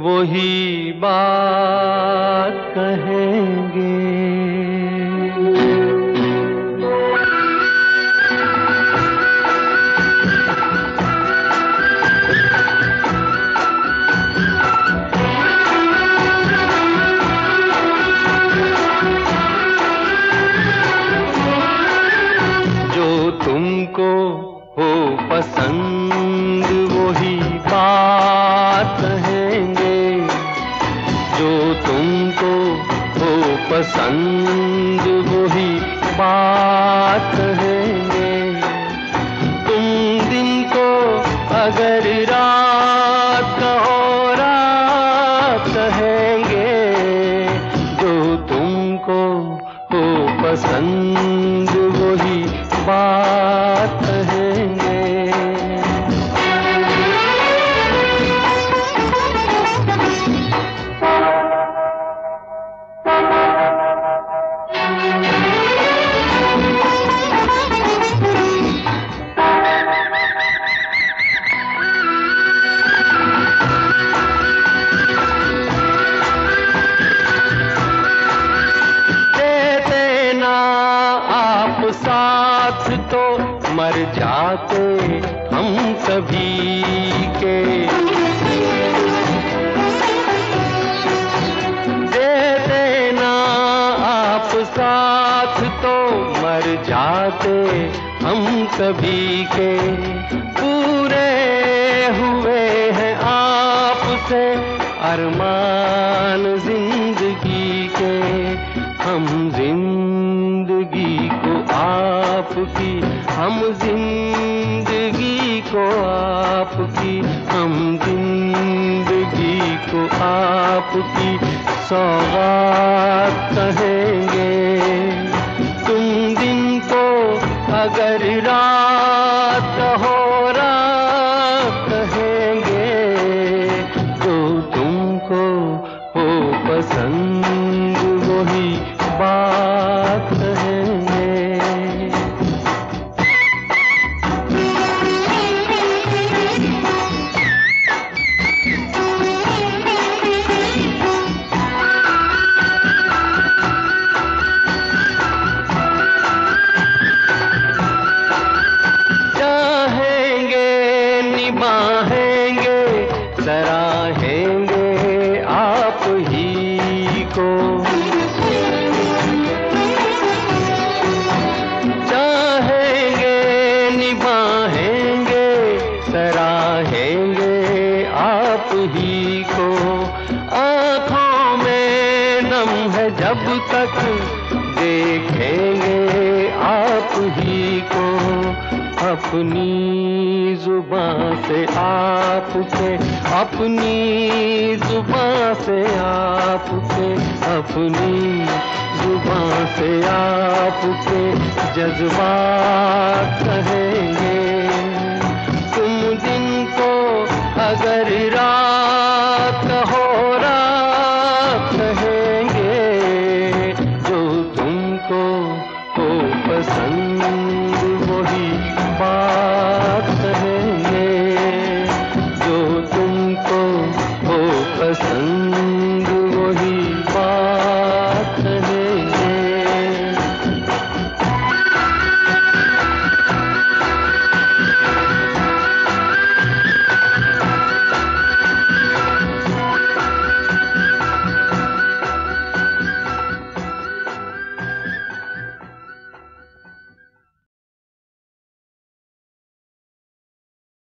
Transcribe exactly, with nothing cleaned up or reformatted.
वही बात कहेंगे। जो तुमको हो पसंद वही बात कहेंगे, जो तुमको हो पसंद वही बात कहेंगे। तुम दिन को अगर रात कहो रात कहेंगे, जो तुमको हो पसंद वही बात कहेंगे। साथ तो मर जाते हम सभी के, दे देना आप साथ तो मर जाते हम सभी के। पूरे हुए हैं आपसे अरमान जिंदगी के, हम जिंदगी को आपकी, हम जिंदगी को आपकी, हम जिंदगी को आपकी सौगात कहेंगे। तुम दिन को अगर रात हो रात कहेंगे, जो तुमको हो पसंद वही बात कहेंगे। चाहेंगे निभाएंगे सराहेंगे आप ही को, चाहेंगे निभाएंगे सराहेंगे आप ही को। आँखों में नम है जब तक देखेंगे आप ही को, अपनी जुबान से आपके, अपनी जुबान से आपके, अपनी जुबान से आपके जज्बात कहेंगे। तुम दिन को अगर रात